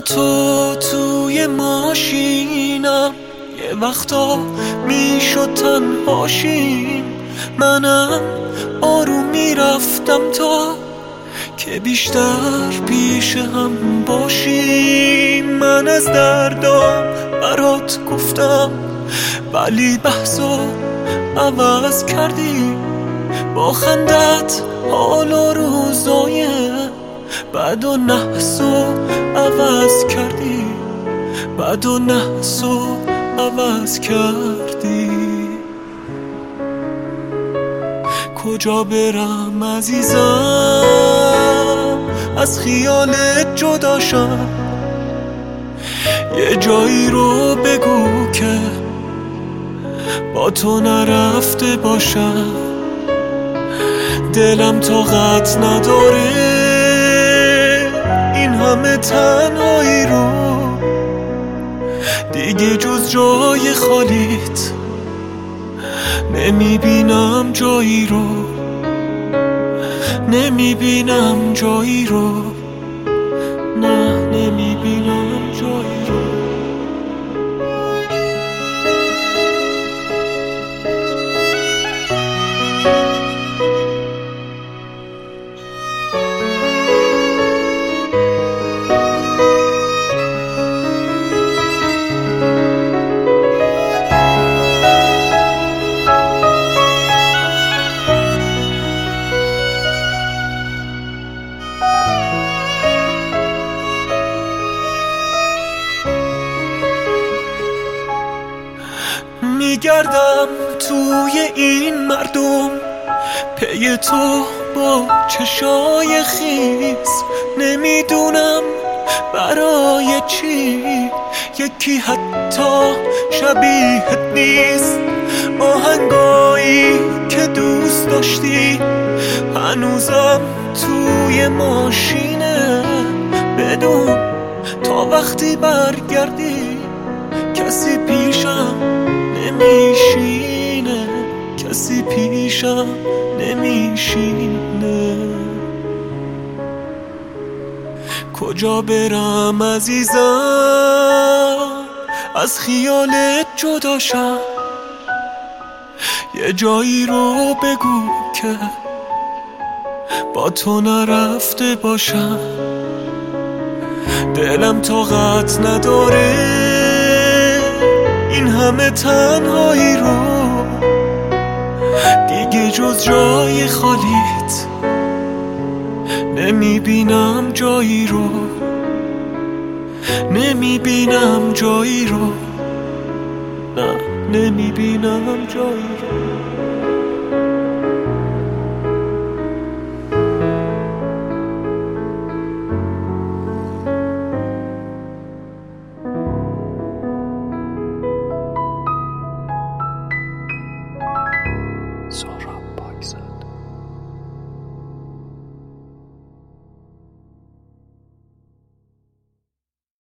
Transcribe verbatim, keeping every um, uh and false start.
تو توی ماشینم، یه وقتا میشد تنهاشیم، منم آروم میرفتم تا که بیشتر پیش هم باشیم. من از دردام برات گفتم ولی بحثو عوض کردی، با خندت حال و روزای بد و نحسو عوض کردی، بد و نحسو عوض کردی. کجا برم عزیزم از خیالت جدا شم، یه جایی رو بگو که با تو نرفته باشم. دلم طاقت نداره این همه تنهایی رو، دیگه جز جای خالیت نمیبینم جایی رو، نمیبینم جایی رو، نه نمیبینم جایی رو. میگردم توی این مردم پی تو با چشای خیس، نمیدونم برای چی یکی حتی شبیهت نیست. آهنگایی که دوست داشتی هنوزم توی ماشینه، بدون تا وقتی برگردی کسی پیشم نمیشینه، کسی پیشم نمیشینه. کجا برم عزیزم از خیالت جدا شم، یه جایی رو بگو که با تو نرفته باشم. دلم طاقت نداره این همه تنهایی رو، دیگه جز جای خالیت نمیبینم جایی رو، نمیبینم جایی رو، نه نمیبینم جایی رو.